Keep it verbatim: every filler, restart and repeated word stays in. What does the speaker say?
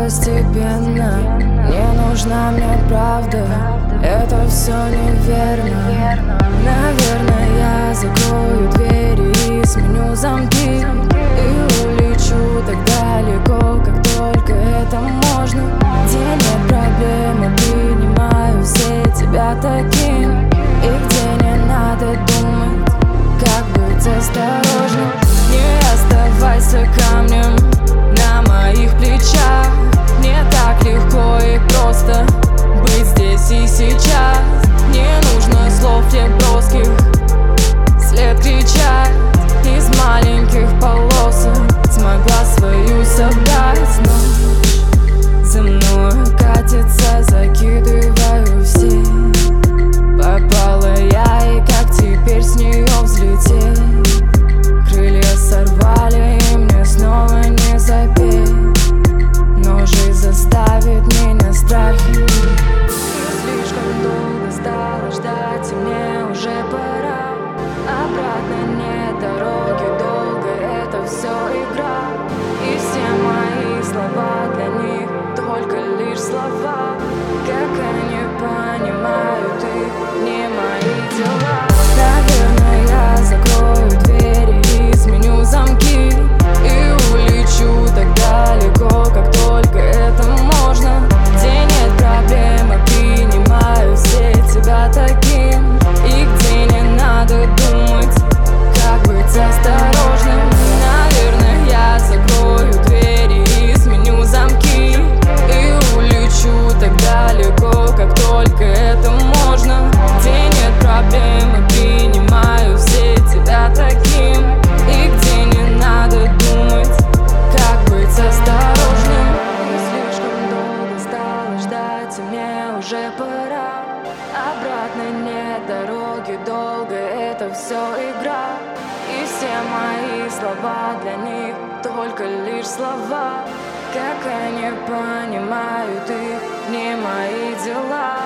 постепенно. Не нужна мне правда, это все неверно. Наверное, я закрою двери и сменю замки, и улечу так далеко, как только это можно. Где нет проблем, принимаю все тебя таким, и где не надо думать, как быть осторожным. Не оставайся камнем на моих плечах. Не так легко и просто быть здесь и сейчас. Не нужно слов тех броских, след кричать из маленьких полосок. Смогла свою собрать ночь, за мною катится, закидываю все. Попала я, и как теперь с нее взлететь? Крылья сорвали, и мне снова не запеть, но жизнь заставит меня страхи. Слишком долго стала ждать, и мне уже пора. Обратно нет дороги, долго это все игра. И все мои слова для них только лишь слова. Как они понимают их, не мои дела. Наверное, я закрою двери и сменю замки, и улечу так далеко, как только это можно. Где нет проблем, я принимаю все тебя таким, и где не надо думать, как быть осторожным. Наверное, я закрою двери и сменю замки, и улечу так далеко, как только это можно. Где нет проблем, я принимаю все тебя таким, и где не надо думать, как быть осторожным. Слишком долго стала ждать, и мне уже пора. Обратно нет дороги, долго это все игра. И все мои слова для них только лишь слова. Как они понимают их, не мои дела.